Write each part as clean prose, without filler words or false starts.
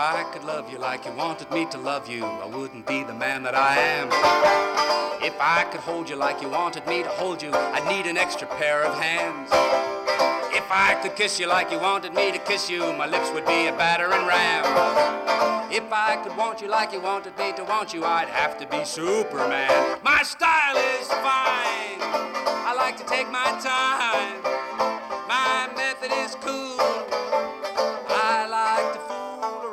I could love you like you wanted me to love you, I wouldn't be the man that I am. If I could hold you like you wanted me to hold you, I'd need an extra pair of hands. If I could kiss you like you wanted me to kiss you, my lips would be a battering ram. If I could want you like you wanted me to want you, I'd have to be Superman. My style is fine, I like to take my time. My method is cool, I like to fool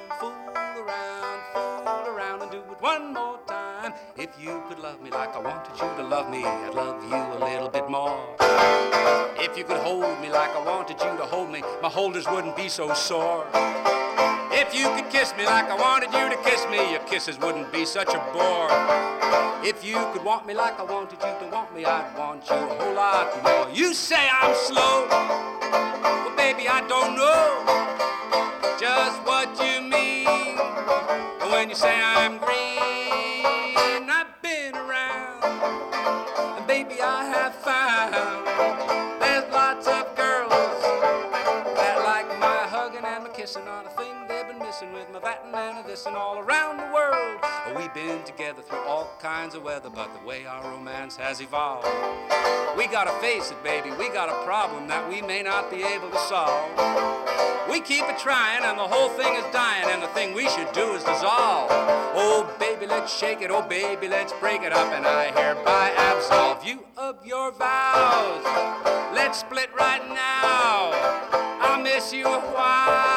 around and do it one more time. If you could love me like I wanted you to love me, I'd love you a little bit more. If you could hold me like I wanted you to hold me, my holders wouldn't be so sore. If you could kiss me like I wanted you to kiss me, your kisses wouldn't be such a bore. If you could want me like I wanted you to want me, I'd want you a whole lot more. You say I'm slow, but baby I don't know just what you mean. When you say I'm green, I've been around, and baby I have found there's lots of girls that like my hugging and my kissing. Not a thing they've been missing with my thatting and a thising all around the world. We've been together through all kinds of weather, but the way our romance has evolved, we gotta face it, baby, we got a problem that we may not be able to solve. We keep it trying and the whole thing is dying, and the thing we should do is dissolve. Oh baby, let's shake it, oh baby, let's break it up, and I hereby absolve you of your vows. Let's split right now, I'll miss you a while.